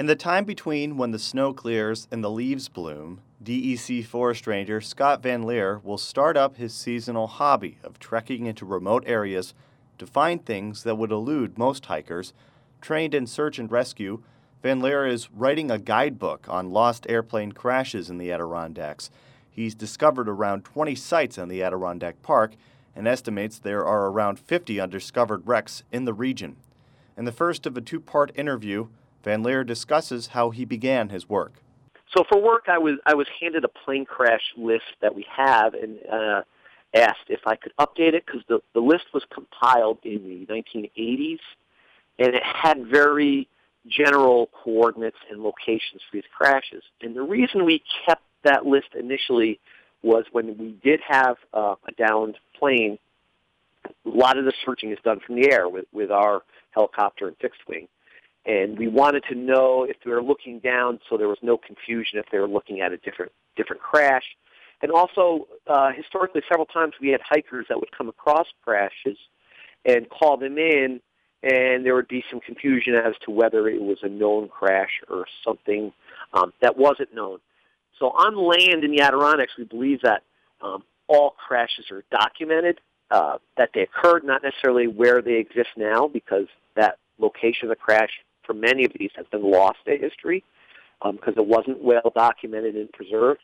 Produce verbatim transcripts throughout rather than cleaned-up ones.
In the time between when the snow clears and the leaves bloom, D E C forest ranger Scott Van Leer will start up his seasonal hobby of trekking into remote areas to find things that would elude most hikers. Trained in search and rescue, Van Leer is writing a guidebook on lost airplane crashes in the Adirondacks. He's discovered around twenty sites on the Adirondack Park and estimates there are around fifty undiscovered wrecks in the region. In the first of a two-part interview, Van Leer discusses how he began his work. So for work, I was I was handed a plane crash list that we have and uh, asked if I could update it because the, the list was compiled in the nineteen eighties, and it had very general coordinates and locations for these crashes. And the reason we kept that list initially was when we did have uh, a downed plane, a lot of the searching is done from the air with, with our helicopter and fixed wing. And we wanted to know if they were looking down so there was no confusion if they were looking at a different different crash. And also, uh, historically, several times we had hikers that would come across crashes and call them in, and there would be some confusion as to whether it was a known crash or something um, that wasn't known. So on land in the Adirondacks, we believe that um, all crashes are documented, uh, that they occurred, not necessarily where they exist now, because that location of the crash for many of these has been lost to history because um, it wasn't well documented and preserved.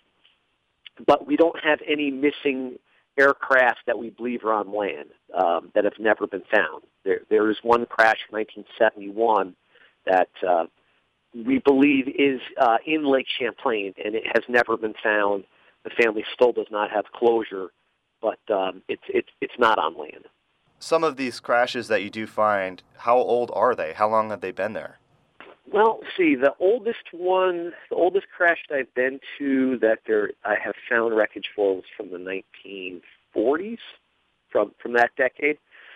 But we don't have any missing aircraft that we believe are on land um, that have never been found. There, there is one crash from nineteen seventy-one that uh, we believe is uh, in Lake Champlain, and it has never been found. The family still does not have closure, but um, it's it's it's not on land. Some of these crashes that you do find, how old are they? How long have they been there? Well, see, the oldest one, the oldest crash that I've been to that there I have found wreckage for was from the nineteen forties, from from that decade.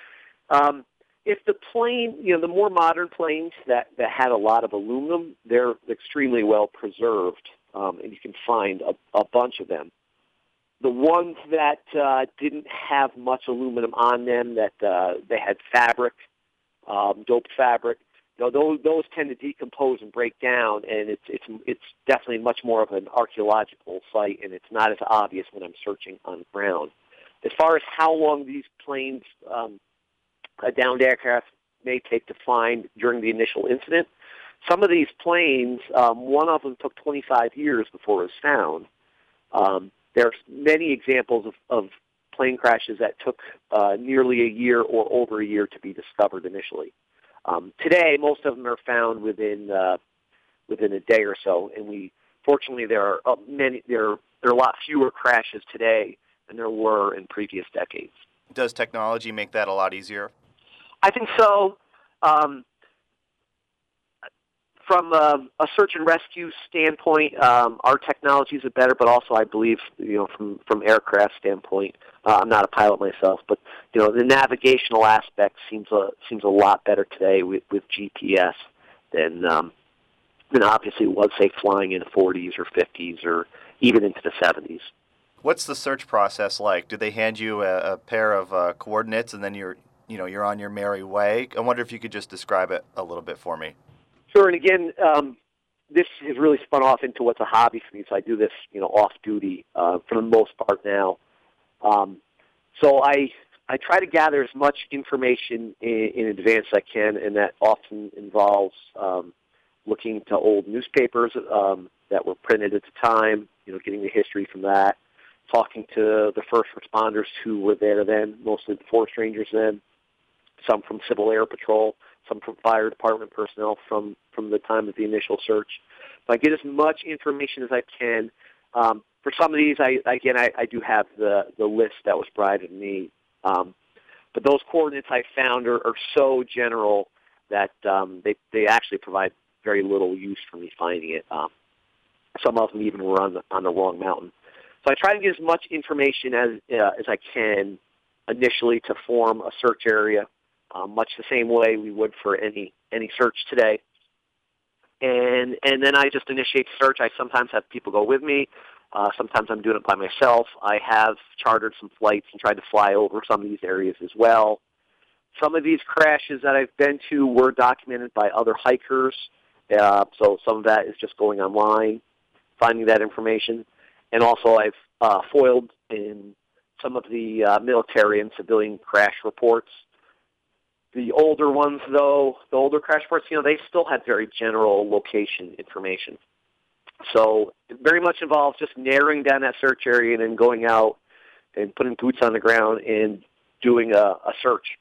Um, if the plane, you know, the more modern planes that, that had a lot of aluminum, they're extremely well preserved, um, and you can find a, a bunch of them. The ones that uh, didn't have much aluminum on them, that uh, they had fabric, um, doped fabric, you know, those those tend to decompose and break down, and it's it's it's definitely much more of an archaeological site, and it's not as obvious when I'm searching on the ground. As far as how long these planes, um, a downed aircraft may take to find during the initial incident, some of these planes, um, one of them took twenty-five years before it was found. Um, There's many examples of, of plane crashes that took uh, nearly a year or over a year to be discovered initially. Um, today, most of them are found within uh, within a day or so, and we fortunately there are uh, many there there are a lot fewer crashes today than there were in previous decades. Does technology make that a lot easier? I think so. Um, From a, a search and rescue standpoint, um, our technologies are better, but also I believe, you know, from from aircraft standpoint, uh, I'm not a pilot myself, but you know, the navigational aspect seems a seems a lot better today with, with G P S than um, than obviously it was, say, flying in the forties or fifties or even into the seventies. What's the search process like? Do they hand you a, a pair of uh, coordinates and then you're you know you're on your merry way? I wonder if you could just describe it a little bit for me. Sure, and again, um, this has really spun off into what's a hobby for me, so I do this, you know, off-duty uh, for the most part now. Um, so I I try to gather as much information in, in advance as I can, and that often involves um, looking to old newspapers um, that were printed at the time, you know, getting the history from that, talking to the first responders who were there then, mostly the forest rangers then, some from Civil Air Patrol, some from fire department personnel from, from the time of the initial search. So I get as much information as I can. Um, for some of these, I, again, I, I do have the, the list that was provided to me. Um, but those coordinates I found are, are so general that um, they, they actually provide very little use for me finding it. Um, some of them even were on the, on the wrong mountain. So I try to get as much information as, uh, as I can initially to form a search area. Um, much the same way we would for any any search today. And and then I just initiate the search. I sometimes have people go with me. Uh, sometimes I'm doing it by myself. I have chartered some flights and tried to fly over some of these areas as well. Some of these crashes that I've been to were documented by other hikers Uh, so some of that is just going online, finding that information. And also I've uh, foiled in some of the uh, military and civilian crash reports. The older ones, though, the older crash reports, you know, they still had very general location information. So it very much involves just narrowing down that search area and then going out and putting boots on the ground and doing a, a search.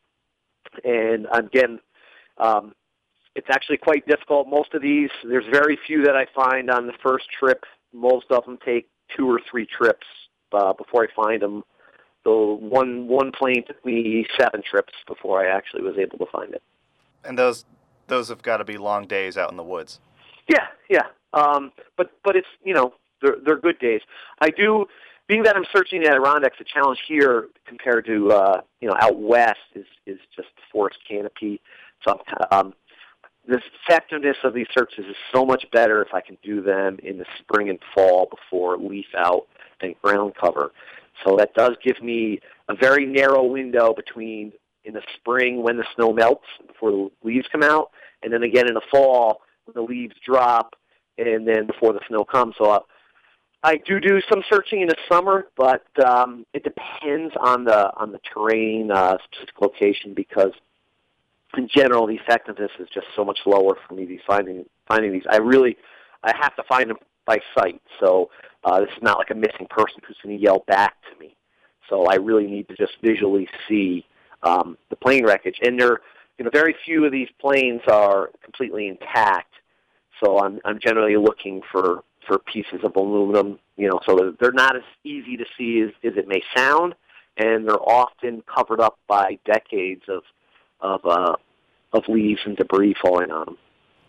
And again, um, it's actually quite difficult. Most of these, there's very few that I find on the first trip. Most of them take two or three trips uh, before I find them. So one one plane took me seven trips before I actually was able to find it. And those those have got to be long days out in the woods. Yeah, yeah. Um, but but it's, you know, they're they're good days. I do, being that I'm searching the Adirondacks, the challenge here compared to uh, you know, out west is is just forest canopy. So um, the effectiveness of these searches is so much better if I can do them in the spring and fall before leaf out and ground cover. So that does give me a very narrow window between in the spring when the snow melts before the leaves come out, and then again in the fall when the leaves drop, and then before the snow comes. So uh, I do do some searching in the summer, but um, it depends on the on the terrain, uh, specific location, because in general the effectiveness is just so much lower for me. These finding finding these, I really I have to find them by sight. So uh, this is not like a missing person who's going to yell back to me. So I really need to just visually see um, the plane wreckage. And there, you know, very few of these planes are completely intact. So I'm I'm generally looking for, for pieces of aluminum, you know, so they're not as easy to see as, as it may sound, and they're often covered up by decades of of uh, of leaves and debris falling on them.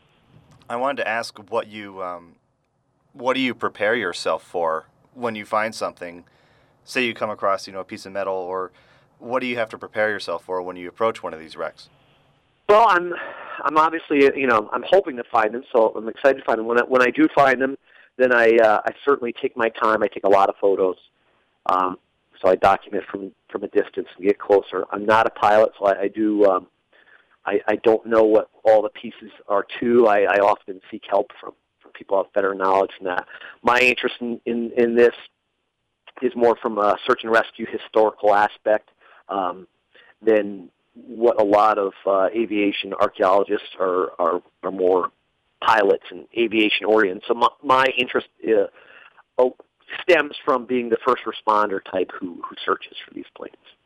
I wanted to ask what you um, what do you prepare yourself for when you find something? Say you come across, you know, a piece of metal, or what do you have to prepare yourself for when you approach one of these wrecks? Well, I'm I'm obviously, you know, I'm hoping to find them, so I'm excited to find them. When I, when I do find them, then I uh, I certainly take my time. I take a lot of photos, um, so I document from from a distance and get closer. I'm not a pilot, so I, I do. Um, I, I don't know what all the pieces are too. I, I often seek help from, from people who have better knowledge than that. My interest in, in, in this is more from a search and rescue historical aspect um, than what a lot of uh, aviation archaeologists are, are, are more pilots and aviation oriented. So my, my interest uh, stems from being the first responder type who, who searches for these planes.